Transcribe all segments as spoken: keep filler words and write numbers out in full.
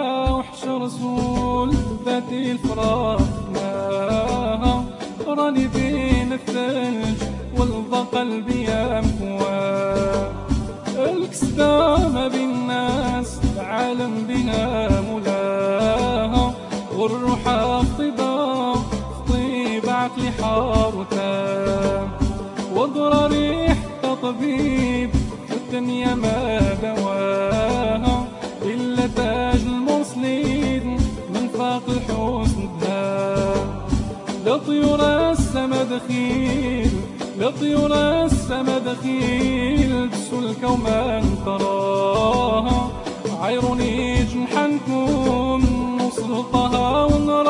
وحش رسول ذاتي الفراقناها، راني بين الثلج والضا قلبي يا مكواه. الكسبة ما بين الناس العالم بنا مولاها، والروح الطيبة طيب عقلي حارتاه. وضرى ريح طبيب والدنيا ما دواها، إلا تاج المرسلين من فاق الحسن بها. لطيور السما دخيل لطيور السما دخيل تسلك وما تراها، عيروني جنحنكم نسلطها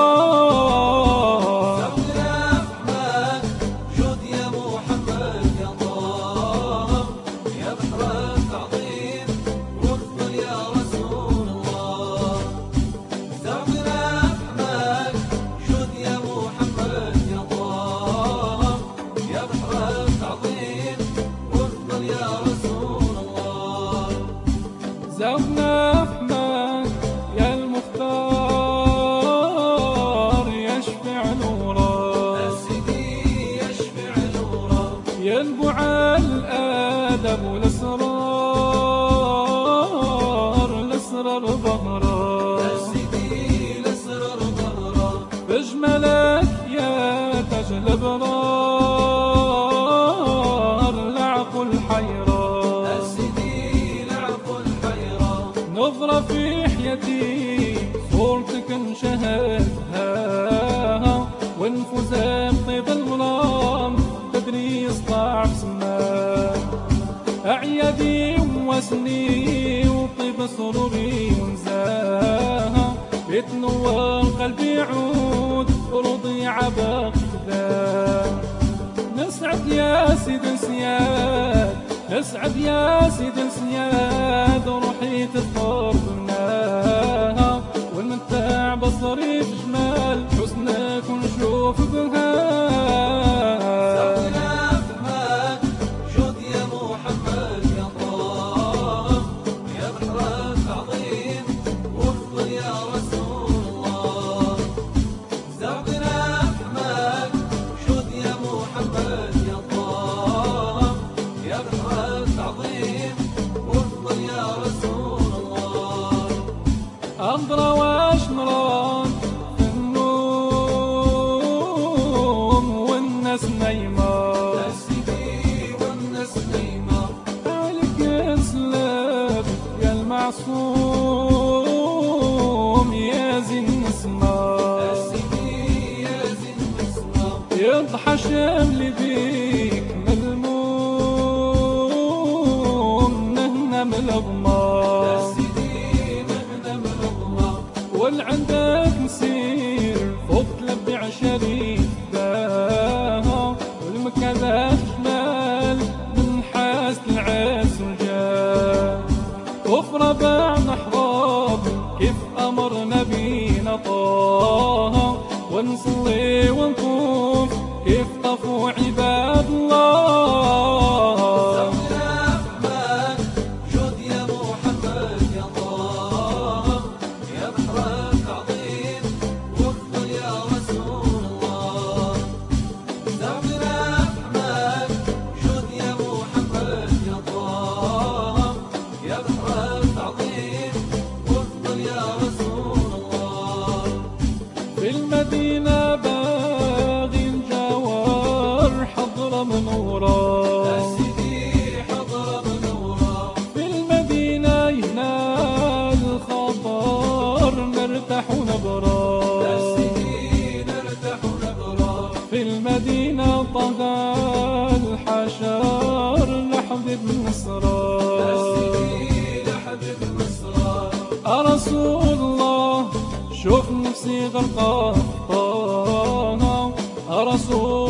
ونراها. زودنا فماك يا المختار يشفع نورا، سيدي يشفع نورا، ينبع الآدب والأسرار الأسرار ظهرا، سيدي الأسرار ظهرا، بجملك يا تاج الأبرار العقل حيران، نظرة في حياتي صورتك نشاهدها، ونفوسها بطيب المرام تدري يصطع بسماه. أعيادي ووسني وطيب سروري ونزاها، يتنور قلبي يعود رضيع بقداه. نسعد يا سيد سياد نسعد يا سيد سياد، روحي تذكر بناها، والمتاع بصري بجمال حسنك ونشوف بها. زودنا فماك جود يا محمد يا طه، يا بحر التعظيم وافضل يا رسول الله. زودنا فماك جود يا محمد يا طه، يا بحر التعظيم وافضل يا رسول الله. أنظر واش نران في النوم والناس نايمة، يا سيدي والناس نايمة، عليك نسلك يا المعصوم يا زين نسمة، يا سيدي يا زين نسمة، يضحى شملي بيك ملموم نهنا من الغمى، يا سيدي نهنا من الغمى، والعندك نسير فوق تلبع شريف باها، والمكذا جمال من حاسة العز والجاه. وفرة بعنا حراب كيف أمر نبينا طه، ونصلي ونطوف كيف طفوا عباد الله. زودنا فماك جود يا محمد يا طه، يا بحر التعظيم وافضل يا رسول الله. زودنا فماك جود يا محمد يا طه، يا بحر التعظيم وافضل يا رسول الله. في المدينة باغي الجوار حضرة منورة، يا سيدي حضرة منورة، في المدينة ينال الخبر نرتاح ونبرى، يا سيدي نرتاح ونبرى، في المدينة طغى الحشر لحبيب يا نصرى، سيدي لحبيب مصر. رسول الله شوف نفسي غرقانة، رسول